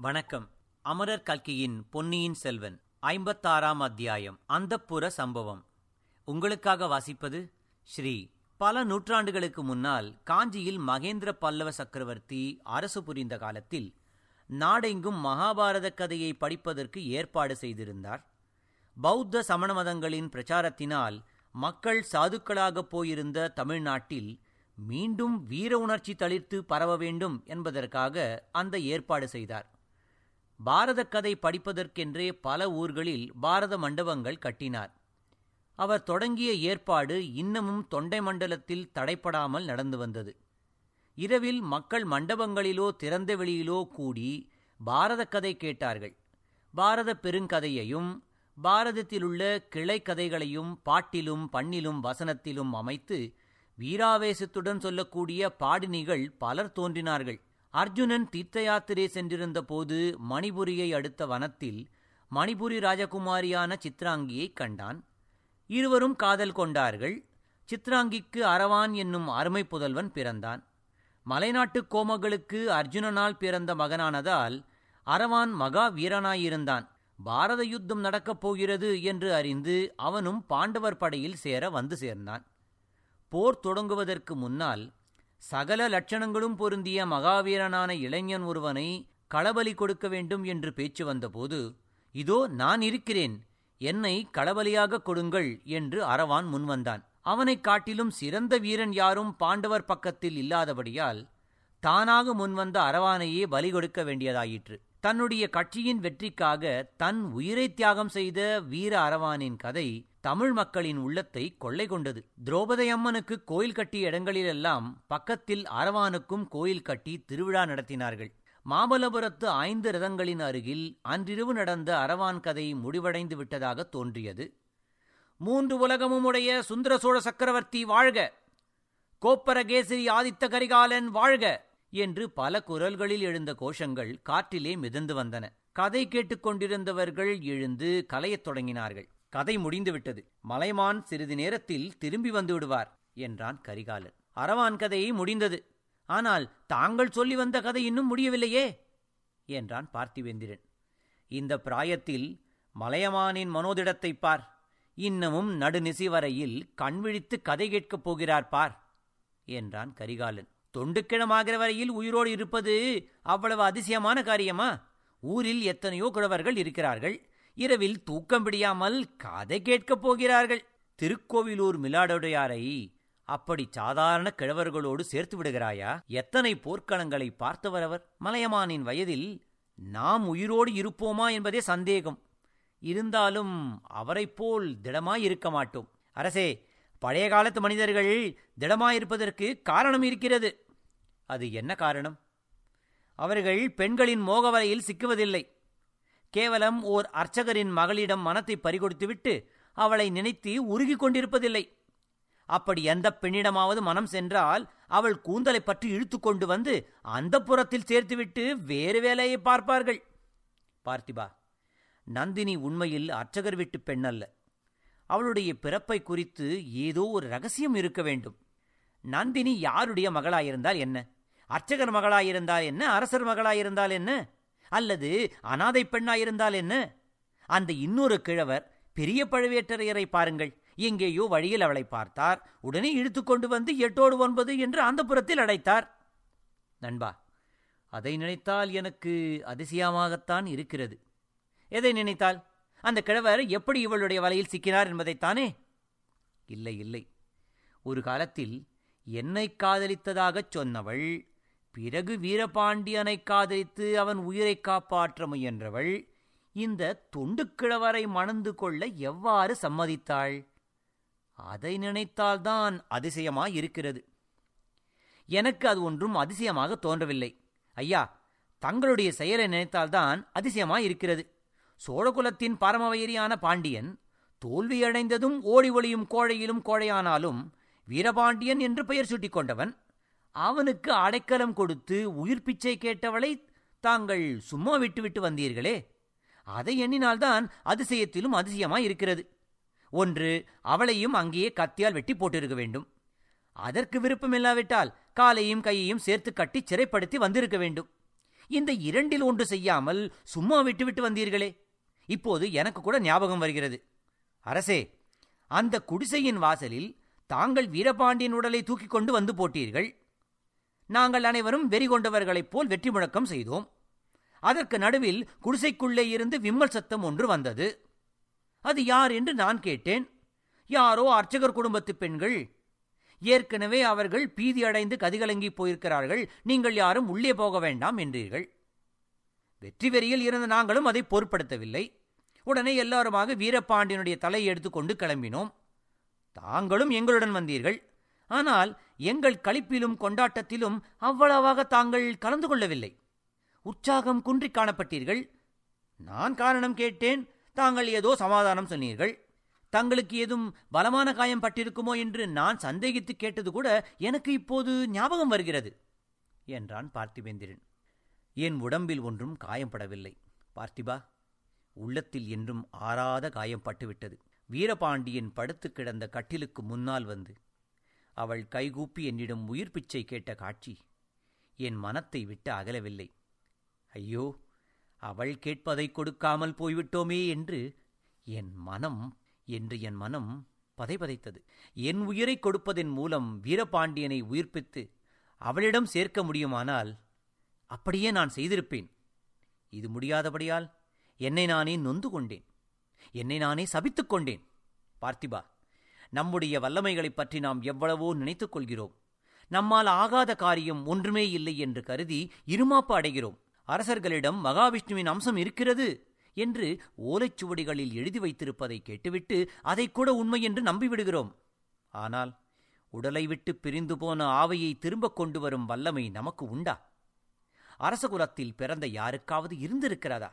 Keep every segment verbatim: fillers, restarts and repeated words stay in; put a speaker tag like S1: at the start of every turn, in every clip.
S1: வணக்கம். அமரர் கல்கியின் பொன்னியின் செல்வன் ஐம்பத்தாறாம் அத்தியாயம் அந்தப்புர சம்பவம். உங்களுக்காக வாசிப்பது ஸ்ரீ. பல நூற்றாண்டுகளுக்கு முன்னால் காஞ்சியில் மகேந்திர பல்லவ சக்கரவர்த்தி அரசு புரிந்த காலத்தில் நாடெங்கும் மகாபாரத கதையை படிப்பதற்கு ஏற்பாடு செய்திருந்தார். பௌத்த சமண மதங்களின் பிரச்சாரத்தினால் மக்கள் சாதுக்களாக போயிருந்த தமிழ்நாட்டில் மீண்டும் வீர உணர்ச்சி தளிர்த்து பரவ வேண்டும் என்பதற்காக அந்த ஏற்பாடு செய்தார். பாரத கதை படிப்பதற்கென்றே பல ஊர்களில் பாரத மண்டபங்கள் கட்டினார். அவர் தொடங்கிய ஏற்பாடு இன்னமும் தொண்டை மண்டலத்தில் தடைப்படாமல் நடந்து வந்தது. இரவில் மக்கள் மண்டபங்களிலோ திறந்த வெளியிலோ கூடி பாரத கதை கேட்டார்கள். பாரத பெருங்கதையையும் பாரதத்திலுள்ள கிளை கதைகளையும் பாட்டிலும் பண்ணிலும் வசனத்திலும் அமைத்து வீராவேசத்துடன் சொல்லக்கூடிய பாடினிகள் பலர் தோன்றினார்கள். அர்ஜுனன் தீர்த்த யாத்திரை சென்றிருந்த போது மணிபுரியை அடுத்த வனத்தில் மணிபுரி ராஜகுமாரியான சித்ராங்கியை கண்டான். இருவரும் காதல் கொண்டார்கள். சித்ராங்கிக்கு அரவான் என்னும் அருமை புதல்வன் பிறந்தான். மலைநாட்டு கோமகளுக்கு அர்ஜுனனால் பிறந்த மகனானதால் அரவான் மகா வீரனாயிருந்தான். பாரத யுத்தம் நடக்கப் போகிறது என்று அறிந்து அவனும் பாண்டவர் படையில் சேர வந்து சேர்ந்தான். போர் தொடங்குவதற்கு முன்னால் சகல லட்சணங்களும் பொருந்திய மகாவீரனான இளைஞன் ஒருவனை களபலி கொடுக்க வேண்டும் என்று பேச்சு வந்தபோது, இதோ நான் இருக்கிறேன், என்னை களபலியாக கொடுங்கள் என்று அரவான் முன்வந்தான். அவனைக் காட்டிலும் சிறந்த வீரன் யாரும் பாண்டவர் பக்கத்தில் இல்லாதபடியால் தானாக முன்வந்த அரவானையே பலி கொடுக்க வேண்டியதாயிற்று. தன்னுடைய கட்சியின் வெற்றிக்காக தன் உயிரை தியாகம் செய்த வீர அரவானின் கதை தமிழ் மக்களின் உள்ளத்தை கொள்ளை கொண்டது. திரௌபதி அம்மனுக்கு கோயில் கட்டிய இடங்களிலெல்லாம் பக்கத்தில் அரவானுக்கும் கோயில் கட்டி திருவிழா நடத்தினார்கள். மாமல்லபுரத்து ஐந்து ரதங்களின் அருகில் அன்றிரவு நடந்த அரவான் கதை முடிவடைந்து விட்டதாக தோன்றியது. மூன்று உலகமும் உடைய சுந்தர சோழ சக்கரவர்த்தி வாழ்க, கோப்பரகேசரி ஆதித்த கரிகாலன் வாழ்க என்று பல குரல்களில் எழுந்த கோஷங்கள் காற்றிலே மிதந்து வந்தன. கதை கேட்டுக்கொண்டிருந்தவர்கள் எழுந்து கலையத் தொடங்கினார்கள். கதை முடிந்துவிட்டது, மலைமான் சிறிது நேரத்தில் திரும்பி வந்து விடுவார் என்றான் கரிகாலன். அரவான் கதை முடிந்தது, ஆனால் தாங்கள் சொல்லி வந்த கதை இன்னும் முடியவில்லையே என்றான் பார்த்திவேந்திரன். இந்த பிராயத்தில் மலையமானின் மனோதிடத்தை பார், இன்னமும் நடுநிசி வரையில் கண்விழித்து கதை கேட்கப் போகிறார் பார் என்றான் கரிகாலன். தொண்டுக்கிழமாகிற வரையில் உயிரோடு இருப்பது அவ்வளவு அதிசயமான காரியமா? ஊரில் எத்தனையோ கிழவர்கள் இருக்கிறார்கள், இரவில் தூக்கம் பிடியாமல் கதை கேட்கப் போகிறார்கள். திருக்கோவிலூர் மிலாடுடையாரை அப்படி சாதாரண கிழவர்களோடு சேர்த்து விடுகிறாயா? எத்தனை போர்க்களங்களை பார்த்தவர் அவர். மலையமானின் வயதில் நாம் உயிரோடு இருப்போமா என்பதே சந்தேகம். இருந்தாலும் அவரைப் போல் திடமாயிருக்க மாட்டோம். அரசே, பழைய காலத்து மனிதர்கள் திடமாயிருப்பதற்கு காரணம் இருக்கிறது. அது என்ன காரணம்? அவர்கள் பெண்களின் மோகவலையில் சிக்குவதில்லை. கேவலம் ஓர் அர்ச்சகரின் மகளிடம் மனத்தை பறிகொடுத்துவிட்டு அவளை நினைத்து உருகி கொண்டிருப்பதில்லை. அப்படி எந்த பெண்ணிடமாவது மனம் சென்றால் அவள் கூந்தலை பற்றி இழுத்து கொண்டு வந்து அந்த புறத்தில் சேர்த்துவிட்டு வேறு வேலையை பார்ப்பார்கள். பார்த்திபா, நந்தினி உண்மையில் அர்ச்சகர் வீட்டு பெண் அல்ல. அவளுடைய பிறப்பை குறித்து ஏதோ ஒரு ரகசியம் இருக்க வேண்டும். நந்தினி யாருடைய மகளாயிருந்தால் என்ன? அர்ச்சகர் மகளாயிருந்தால் என்ன? அரசர் மகளாயிருந்தால் என்ன? அல்லது அனாதை பெண்ணாயிருந்தால் என்ன? அந்த இன்னொரு கிழவர் பெரிய பழுவேட்டரையரை பாருங்கள், எங்கேயோ வழியில் அவளை பார்த்தார், உடனே இழுத்து கொண்டு வந்து எட்டோடு ஒன்பது என்று அந்த புறத்தில் அடைத்தார். நண்பா, அதை நினைத்தால் எனக்கு அதிசயமாகத்தான் இருக்கிறது. எதை நினைத்தால்? அந்த கிழவர் எப்படி இவளுடைய வலையில் சிக்கினார் என்பதைத்தானே? இல்லை இல்லை, ஒரு காலத்தில் என்னை காதலித்ததாகச் சொன்னவள், பிறகு வீரபாண்டியனை காதலித்து அவன் உயிரை காப்பாற்ற முயன்றவள், இந்த தொண்டுக்கிழவரை மணந்து கொள்ள எவ்வாறு சம்மதித்தாள்? அதை நினைத்தால்தான் அதிசயமாயிருக்கிறது. எனக்கு அது ஒன்றும் அதிசயமாக தோன்றவில்லை. ஐயா, தங்களுடைய செயலை நினைத்தால்தான் அதிசயமாயிருக்கிறது. சோழகுலத்தின் பரமவெறியான பாண்டியன் தோல்வியடைந்ததும் ஓடி ஒளியும் கோழையிலும் கோழையானாலும் வீரபாண்டியன் என்று பெயர் சூட்டிக் கொண்டவன். அவனுக்கு அடைக்கலம் கொடுத்து உயிர் பிச்சை கேட்டவளை தாங்கள் சும்மா விட்டுவிட்டு வந்தீர்களே, அதை எண்ணினால்தான் அதிசயத்திலும் அதிசயமாயிருக்கிறது. ஒன்று, அவளையும் அங்கேயே கத்தியால் வெட்டி போட்டிருக்க வேண்டும். அதற்கு விருப்பமில்லாவிட்டால் காலையும் கையையும் சேர்த்து கட்டி சிறைப்படுத்தி வந்திருக்க வேண்டும். இந்த இரண்டில் ஒன்று செய்யாமல் சும்மா விட்டுவிட்டு வந்தீர்களே. இப்போது எனக்கு கூட ஞாபகம் வருகிறது. அரசே, அந்த குடிசையின் வாசலில் தாங்கள் வீரபாண்டியன் உடலை தூக்கிக் கொண்டு வந்து போட்டீர்கள். நாங்கள் அனைவரும் வெறி கொண்டவர்களைப் போல் வெற்றி முழக்கம் செய்தோம். அதற்கு நடுவில் குடிசைக்குள்ளே இருந்து விம்மல் சத்தம் ஒன்று வந்தது. அது யார் என்று நான் கேட்டேன். யாரோ அர்ச்சகர் குடும்பத்து பெண்கள். ஏற்கனவே அவர்கள் பீதி அடைந்து கதிகலங்கி போயிருக்கிறார்கள். நீங்கள் யாரும் உள்ளே போக வேண்டாம் என்றீர்கள். வெற்றி வெறியில் இருந்த நாங்களும் அதை பொருட்படுத்தவில்லை. உடனே எல்லாருமாக வீரபாண்டியனுடைய தலையை எடுத்துக்கொண்டு கிளம்பினோம். தாங்களும் எங்களுடன் வந்தீர்கள். ஆனால் எங்கள் களிப்பிலும் கொண்டாட்டத்திலும் அவ்வளவாக தாங்கள் கலந்து கொள்ளவில்லை. உற்சாகம் குன்றி காணப்பட்டீர்கள். நான் காரணம் கேட்டேன். தாங்கள் ஏதோ சமாதானம் சொன்னீர்கள். தங்களுக்கு ஏதும் பலமான காயம் பட்டிருக்குமோ என்று நான் சந்தேகித்து கேட்டது கூட எனக்கு இப்போது ஞாபகம் வருகிறது என்றான் பார்த்திபேந்திரன். என் உடம்பில் ஒன்றும் காயம்படவில்லை பார்த்திபா. உள்ளத்தில் என்றும் ஆறாத காயம் பட்டுவிட்டது. வீரபாண்டியன் படுத்து கிடந்த கட்டிலுக்கு முன்னால் வந்து அவள் கைகூப்பி என்னிடம் உயிர் பிச்சை கேட்ட காட்சி என் மனத்தை விட்டு அகலவில்லை. ஐயோ, அவள் கேட்பதை கொடுக்காமல் போய்விட்டோமே என்று என் மனம் என்று என் மனம் பதைபதைத்தது. என் உயிரை கொடுப்பதன் மூலம் வீரபாண்டியனை உயிர்ப்பித்து அவளிடம் சேர்க்க முடியுமானால் அப்படியே நான் செய்திருப்பேன். இது முடியாதபடியால் என்னை நானே நொந்து கொண்டேன். என்னை நானே சபித்துக் கொண்டேன். பார்த்திபா, நம்முடைய வல்லமைகளைப் பற்றி நாம் எவ்வளவோ நினைத்துக் கொள்கிறோம். நம்மால் ஆகாத காரியம் ஒன்றுமே இல்லை என்று கருதி இருமாப்பு அடைகிறோம். அரசர்களிடம் மகாவிஷ்ணுவின் அம்சம் இருக்கிறது என்று ஓலைச்சுவடிகளில் எழுதி வைத்திருப்பதை கேட்டுவிட்டு அதை கூட உண்மை என்று நம்பிவிடுகிறோம். ஆனால் உடலை விட்டு பிரிந்து போன ஆவையை திரும்ப கொண்டு வரும் வல்லமை நமக்கு உண்டா? அரசகுலத்தில் பிறந்த யாருக்காவது இருந்திருக்கிறதா?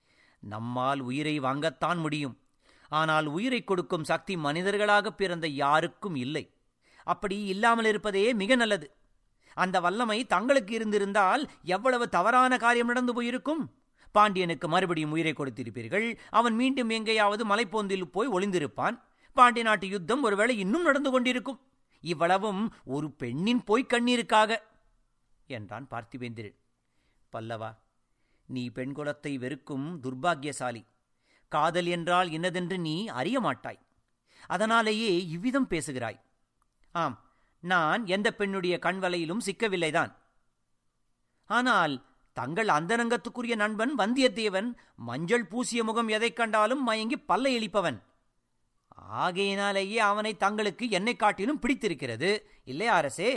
S1: நம்மால் உயிரை வாங்கத்தான் முடியும். ஆனால் உயிரை கொடுக்கும் சக்தி மனிதர்களாக பிறந்த யாருக்கும் இல்லை. அப்படி இல்லாமல் இருப்பதே மிக நல்லது. அந்த வல்லமை தங்களுக்கு இருந்திருந்தால் எவ்வளவு தவறான காரியம் நடந்து போயிருக்கும். பாண்டியனுக்கு மறுபடியும் உயிரை கொடுத்திருப்பீர்கள். அவன் மீண்டும் எங்கேயாவது மலைப்போந்தில் போய் ஒளிந்திருப்பான். பாண்டிய நாட்டு யுத்தம் ஒருவேளை இன்னும் நடந்து கொண்டிருக்கும். இவ்வளவும் ஒரு பெண்ணின் போய் கண்ணீருக்காக என்றான் பார்த்திபேந்திரன். பல்லவா, நீ பெண் குலத்தை வெறுக்கும் துர்பாக்கியசாலி. காதல் என்றால் என்னதென்று நீ அறிய மாட்டாய். அதனாலேயே இவ்விதம் பேசுகிறாய். ஆம், நான் எந்த பெண்ணுடைய கண்வலையிலும் சிக்கவில்லைதான். ஆனால் தங்கள் அந்தரங்கத்துக்குரிய நண்பன் வந்தியத்தேவன் மஞ்சள் பூசிய முகம் எதைக் கண்டாலும் மயங்கி பல்லை இழிப்பவன். ஆகையினாலேயே அவனை தங்களுக்கு என்னை காட்டிலும் பிடித்திருக்கிறது, இல்லையா அரசே?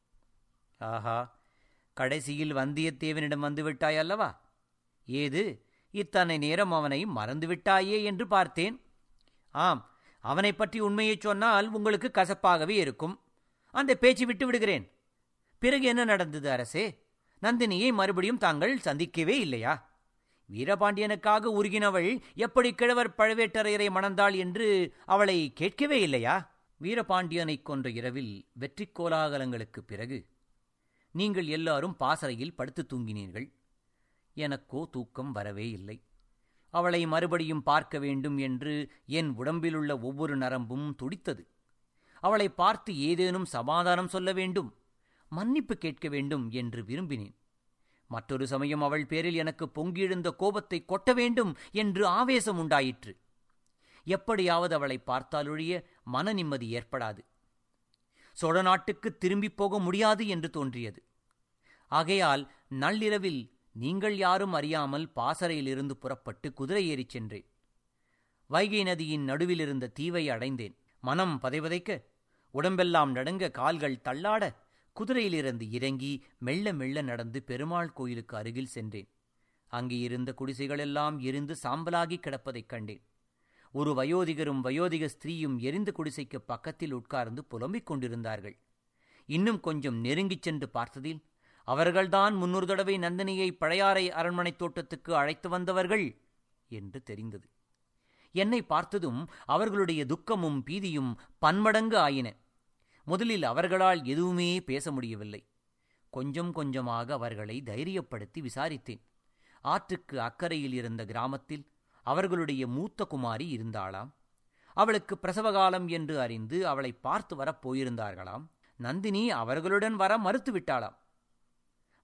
S1: ஆஹா, கடைசியில் வந்தியத்தேவனிடம் வந்துவிட்டாய் அல்லவா? ஏது, இத்தனை நேரம் அவனை மறந்துவிட்டாயே என்று பார்த்தேன். ஆம், அவனை பற்றி உண்மையை சொன்னால் உங்களுக்கு கசப்பாகவே இருக்கும். அந்த பேச்சு விட்டு விடுகிறேன். பிறகு என்ன நடந்தது அரசே? நந்தினியை மறுபடியும் தாங்கள் சந்திக்கவே இல்லையா? வீரபாண்டியனுக்காக உருகினவள் எப்படி கிழவர் பழுவேட்டரையரை மணந்தாள் என்று அவளை கேட்கவே இல்லையா? வீரபாண்டியனைக் கொன்ற இரவில் வெற்றி கோலாகலங்களுக்குப் பிறகு நீங்கள் எல்லாரும் பாசறையில் படுத்து தூங்கினீர்கள். எனக்கோ தூக்கம் வரவே இல்லை. அவளை மறுபடியும் பார்க்க வேண்டும் என்று என் உடம்பிலுள்ள ஒவ்வொரு நரம்பும் துடித்தது. அவளை பார்த்து ஏதேனும் சமாதானம் சொல்ல வேண்டும், மன்னிப்பு கேட்க வேண்டும் என்று விரும்பினேன். மற்றொரு சமயம் அவள் பேரில் எனக்கு பொங்கியெழுந்த கோபத்தை கொட்ட வேண்டும் என்று ஆவேசம் உண்டாயிற்று. எப்படியாவது அவளை பார்த்தாலொழிய மன நிம்மதி ஏற்படாது. சோழ நாட்டுக்கு திரும்பிப் போக முடியாது என்று தோன்றியது. ஆகையால் நள்ளிரவில் நீங்கள் யாரும் அறியாமல் பாசறையிலிருந்து புறப்பட்டு குதிரை ஏறிச் சென்றேன். வைகை நதியின் நடுவில் இருந்த தீவை அடைந்தேன். மனம் பதைவதைக்க, உடம்பெல்லாம் நடுங்க, கால்கள் தள்ளாட குதிரையிலிருந்து இறங்கி மெல்ல மெல்ல நடந்து பெருமாள் கோயிலுக்கு அருகில் சென்றேன். அங்கே இருந்த குடிசைகளெல்லாம் எரிந்து சாம்பலாகி கிடப்பதைக் கண்டேன். ஒரு வயோதிகரும் வயோதிக ஸ்திரீயும் எரிந்த குடிசைக்கு பக்கத்தில் உட்கார்ந்து புலம்பிக் கொண்டிருந்தார்கள். இன்னும் கொஞ்சம் நெருங்கிச் சென்று பார்த்ததில் அவர்கள்தான் முன்னொரு தடவை நந்தினியை பழையாறை அரண்மனை தோட்டத்துக்கு அழைத்து வந்தவர்கள் என்று தெரிந்தது. என்னை பார்த்ததும் அவர்களுடைய துக்கமும் பீதியும் பன்மடங்கு ஆயின. முதலில் அவர்களால் எதுவுமே பேச முடியவில்லை. கொஞ்சம் கொஞ்சமாக அவர்களை தைரியப்படுத்தி விசாரித்தேன். ஆற்றுக்கு அக்கறையில் இருந்த கிராமத்தில் அவர்களுடைய மூத்த குமாரி இருந்தாளாம். அவளுக்கு பிரசவகாலம் என்று அறிந்து அவளை பார்த்து வரப் போயிருந்தார்களாம். நந்தினி அவர்களுடன் வர மறுத்துவிட்டாளாம்.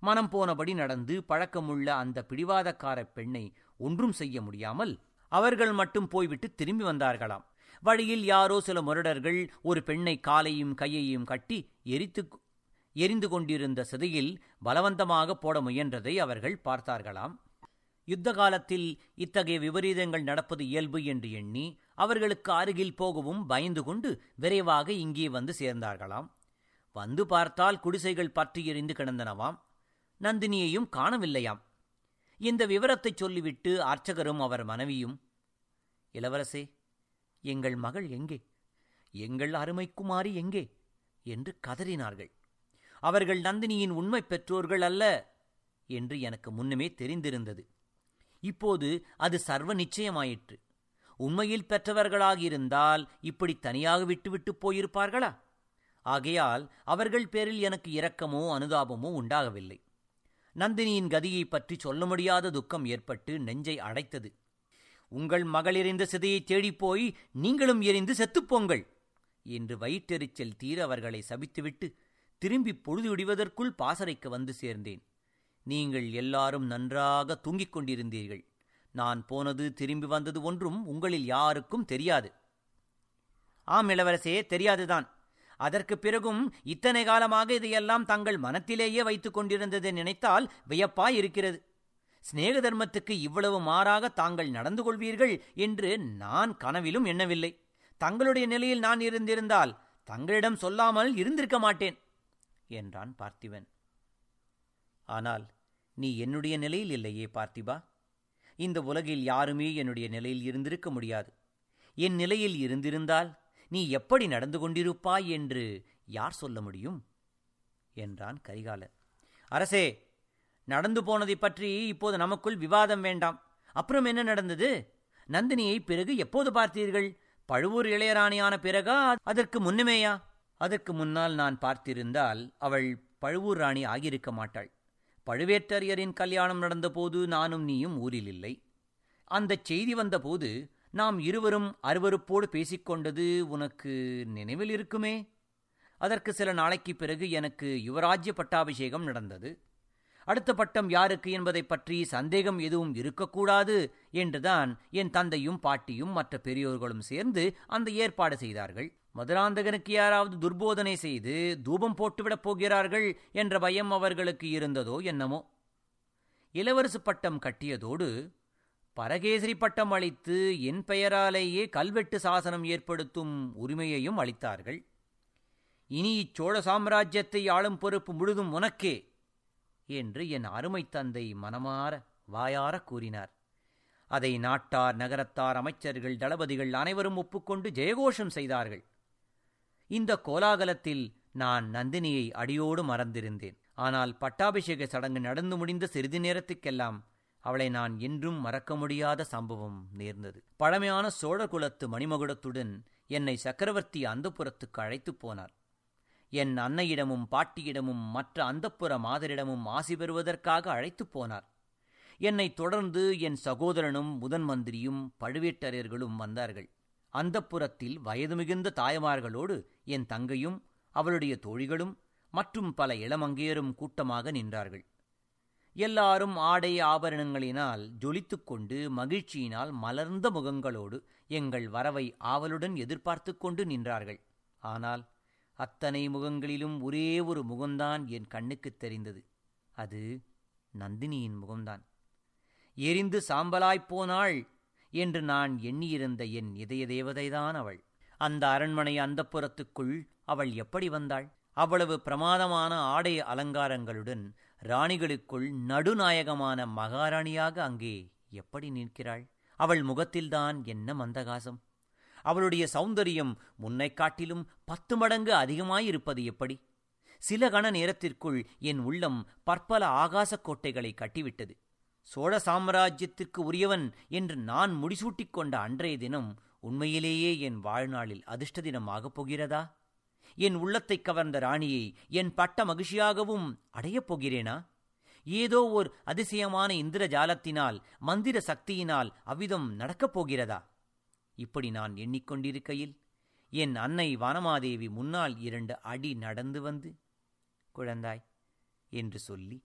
S1: மனம் போனபடி நடந்து பழக்கமுள்ள அந்த பிடிவாதக்கார பெண்ணை ஒன்றும் செய்ய முடியாமல் அவர்கள் மட்டும் போய்விட்டு திரும்பி வந்தார்களாம். வழியில் யாரோ சில முரடர்கள் ஒரு பெண்ணை காலையும் கையையும் கட்டி எரித்து எரிந்து கொண்டிருந்த சிதையில் பலவந்தமாக போட முயன்றதை அவர்கள் பார்த்தார்களாம். யுத்த காலத்தில் இத்தகைய விபரீதங்கள் நடப்பது இயல்பு என்று எண்ணி அவர்களுக்கு அருகில் போகவும் பயந்து கொண்டு விரைவாக இங்கே வந்து சேர்ந்தார்களாம். வந்து பார்த்தால் குடிசைகள் பற்றி எரிந்து கிடந்தனவாம். நந்தினியையும் காணவில்லையாம். இந்த விவரத்தை சொல்லிவிட்டு அர்ச்சகரும் அவர் மனைவியும், இளவரசே, எங்கள் மகள் எங்கே, எங்கள் அருமை குமாரி எங்கே என்று கதறினார்கள். அவர்கள் நந்தினியின் உண்மை பெற்றோர்கள் அல்ல என்று எனக்கு முன்னமே தெரிந்திருந்தது. இப்போது அது சர்வ நிச்சயமாயிற்று. உண்மையில் பெற்றவர்களாகியிருந்தால் இப்படி தனியாக விட்டுவிட்டு போயிருப்பார்களா? ஆகையால் அவர்கள் பேரில் எனக்கு இரக்கமோ அனுதாபமோ உண்டாகவில்லை. நந்தினியின் கதியை பற்றி சொல்ல முடியாத துக்கம் ஏற்பட்டு நெஞ்சை அடைத்தது. உங்கள் மகள் எறிந்த சிதையை தேடிப்போய் நீங்களும் எரிந்து செத்துப்போங்கள் என்று வயிற்றெரிச்சல் தீர அவர்களை சபித்துவிட்டு திரும்பி பொழுது விடுவதற்குள் பாசறைக்கு வந்து சேர்ந்தேன். நீங்கள் எல்லாரும் நன்றாக தூங்கிக் கொண்டிருந்தீர்கள். நான் போனது திரும்பி வந்தது ஒன்றும் உங்களில் யாருக்கும் தெரியாது. ஆம் இளவரசே, தெரியாதுதான். அதற்கு பிறகும் இத்தனை காலமாக இதையெல்லாம் தங்கள் மனத்திலேயே வைத்துக் கொண்டிருந்ததை நினைத்தால் வியப்பாயிருக்கிறது. சிநேக தர்மத்துக்கு இவ்வளவு மாறாக தாங்கள் நடந்து கொள்வீர்கள் என்று நான் கனவிலும் எண்ணவில்லை. தங்களுடைய நிலையில் நான் இருந்திருந்தால் தங்களிடம் சொல்லாமல் இருந்திருக்க மாட்டேன் என்றான் பார்த்திபன். ஆனால் நீ என்னுடைய நிலையில் இல்லையே பார்த்திபா. இந்த உலகில் யாருமே என்னுடைய நிலையில் இருந்திருக்க முடியாது. என் நிலையில் இருந்திருந்தால் நீ எப்படி நடந்து கொண்டிருப்பாய் என்று யார் சொல்ல முடியும் என்றான் கரிகாலன். அரசே, நடந்து போனதை பற்றி இப்போது நமக்குள் விவாதம் வேண்டாம். அப்புறம் என்ன நடந்தது? நந்தினியை பிறகு எப்போது பார்த்தீர்கள்? பழுவூர் இளையராணியான பிறகா, அதற்கு முன்னுமேயா? அதற்கு முன்னால் நான் பார்த்திருந்தால் அவள் பழுவூர் ராணி ஆகியிருக்க மாட்டாள். பழுவேட்டரையரின் கல்யாணம் நடந்தபோது நானும் நீயும் ஊரில் இல்லை. அந்த செய்தி வந்தபோது நாம் இருவரும் அருவருப்போடு பேசிக்கொண்டது உனக்கு நினைவில் இருக்குமே? அதற்கு சில நாளைக்கு பிறகு எனக்கு யுவராஜ்ய பட்டாபிஷேகம் நடந்தது. அடுத்த பட்டம் யாருக்கு என்பதை பற்றி சந்தேகம் எதுவும் இருக்கக்கூடாது என்றுதான் என் தந்தையும் பாட்டியும் மற்ற பெரியோர்களும் சேர்ந்து அந்த ஏற்பாடு செய்தார்கள். மதுராந்தகனுக்கு யாராவது துர்போதனை செய்து தூபம் போட்டுவிடப் போகிறார்கள் என்ற பயம் அவர்களுக்கு இருந்ததோ என்னமோ. இளவரசு பட்டம் கட்டியதோடு பரகேசரி பட்டம் அளித்து என் பெயராலேயே கல்வெட்டு சாசனம் ஏற்படுத்தும் உரிமையையும் அளித்தார்கள். இனி இச்சோழ சாம்ராஜ்யத்தை ஆளும் பொறுப்பு முழுதும் உனக்கே என்று என் அருமை தந்தை மனமாற வாயார கூறினார். அதை நாட்டார், நகரத்தார், அமைச்சர்கள், தளபதிகள் அனைவரும் ஒப்புக்கொண்டு ஜெயகோஷம் செய்தார்கள். இந்த கோலாகலத்தில் நான் நந்தினியை அடியோடு மறந்திருந்தேன். ஆனால் பட்டாபிஷேக சடங்கு நடந்து முடிந்த சிறிது நேரத்துக்கெல்லாம் அவளை நான் என்றும் மறக்க முடியாத சம்பவம் நேர்ந்தது. பழமையான சோழ குலத்து மணிமகுடத்துடன் என்னை சக்கரவர்த்தி அந்தப்புரத்துக்கு அழைத்துப் போனார். என் அன்னையிடமும் பாட்டியிடமும் மற்ற அந்தப்புர மாதரிடமும் ஆசி பெறுவதற்காக அழைத்துப் போனார். என்னை தொடர்ந்து என் சகோதரனும் முதன் மந்திரியும் பழுவேட்டரையர்களும் வந்தார்கள். அந்தப்புரத்தில் வயது மிகுந்த தாய்மார்களோடு என் தங்கையும் அவளுடைய தோழிகளும் மற்றும் பல இளமங்கையரும் கூட்டமாக நின்றார்கள். எல்லாரும் ஆடை ஆபரணங்களினால் ஜொலித்துக் கொண்டு மகிழ்ச்சியினால் மலர்ந்த முகங்களோடு எங்கள் வரவை ஆவலுடன் எதிர்பார்த்து கொண்டு நின்றார்கள். ஆனால் அத்தனை முகங்களிலும் ஒரே ஒரு முகம்தான் என் கண்ணுக்குத் தெரிந்தது. அது நந்தினியின் முகம்தான். எரிந்து சாம்பலாய்ப்போனாள் என்று நான் எண்ணியிருந்த என் இதய தேவதைதான் அவள். அந்த அரண்மனை அந்தப்புரத்துக்குள் அவள் எப்படி வந்தாள்? அவ்வளவு பிரமாதமான ஆடை அலங்காரங்களுடன் ராணிகளுக்குள் நடுநாயகமான மகாராணியாக அங்கே எப்படி நிற்கிறாள்? அவள் முகத்தில்தான் என்ன மந்தகாசம்! அவளுடைய சௌந்தரியம் முன்னை காட்டிலும் பத்து மடங்கு அதிகமாயிருப்பது எப்படி? சில கண நேரத்திற்குள் என் உள்ளம் பற்பல ஆகாசக் கோட்டைகளை கட்டிவிட்டது. சோழ சாம்ராஜ்யத்திற்கு உரியவன் என்று நான் முடிசூட்டிக் கொண்ட அன்றைய தினம் உண்மையிலேயே என் வாழ்நாளில் அதிர்ஷ்ட தினமாகப் போகிறதா? என் உள்ளத்தை கவர்ந்த ராணியை என் பட்ட மகிழ்ச்சியாகவும் அடையப் போகிறேனா? ஏதோ ஓர் அதிசயமான இந்திர ஜாலத்தினால், மந்திர சக்தியினால் அவ்விதம் நடக்கப் போகிறதா? இப்படி நான் எண்ணிக்கொண்டிருக்கையில் என் அன்னை வானமாதேவி முன்னால் இரண்டு அடி நடந்து வந்து, குழந்தாய் என்று சொல்லி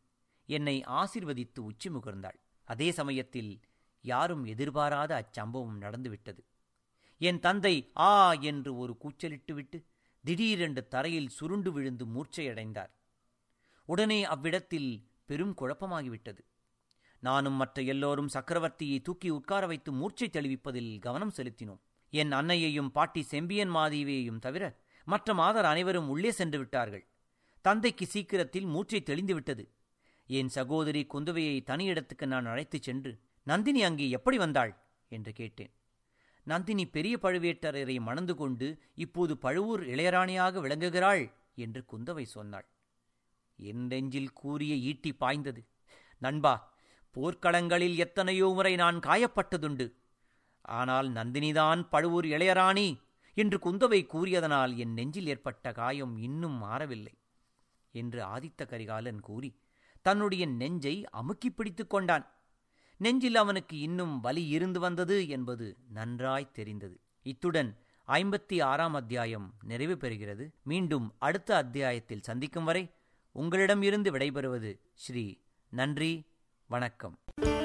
S1: என்னை ஆசீர்வதித்து உச்சி முகர்ந்தாள். அதே சமயத்தில் யாரும் எதிர்பாராத அச்சம்பவம் நடந்துவிட்டது. என் தந்தை ஆ என்று ஒரு கூச்சலிட்டுவிட்டு திடீரென்று தரையில் சுருண்டு விழுந்து மூர்ச்சையடைந்தார். உடனே அவ்விடத்தில் பெரும் குழப்பமாகிவிட்டது. நானும் மற்ற எல்லோரும் சக்கரவர்த்தியை தூக்கி உட்கார வைத்து மூர்ச்சை தெளிவிப்பதில் கவனம் செலுத்தினோம். என் அன்னையையும் பாட்டி செம்பியன் மாதேவியையும் தவிர மற்ற மாதர் அனைவரும் உள்ளே சென்று விட்டார்கள். தந்தைக்கு சீக்கிரத்தில் மூர்ச்சை தெளிந்துவிட்டது. என் சகோதரி குந்தவையை தனியிடத்துக்கு நான் அழைத்துச் சென்று, நந்தினி அங்கே எப்படி வந்தாள் என்று கேட்டேன். நந்தினி பெரிய பழுவேட்டரையரை மணந்து கொண்டு இப்போது பழுவூர் இளையராணியாக விளங்குகிறாள் என்று குந்தவை சொன்னாள். என் நெஞ்சில் கூறிய ஈட்டி பாய்ந்தது. நண்பா, போர்க்களங்களில் எத்தனையோ முறை நான் காயப்பட்டதுண்டு. ஆனால் நந்தினிதான் பழுவூர் இளையராணி என்று குந்தவை கூறியதனால் என் நெஞ்சில் ஏற்பட்ட காயம் இன்னும் மாறவில்லை என்று ஆதித்த கரிகாலன் கூறி தன்னுடைய நெஞ்சை அமுக்கி பிடித்துக் கொண்டான். நெஞ்சில் அவனுக்கு இன்னும் வலி இருந்து வந்தது என்பது நன்றாய் தெரிந்தது. இத்துடன் ஐம்பத்தி ஆறாம் அத்தியாயம் நிறைவு பெறுகிறது. மீண்டும் அடுத்த அத்தியாயத்தில் சந்திக்கும் வரை உங்களிடம் இருந்து விடைபெறுவது ஸ்ரீ. நன்றி, வணக்கம்.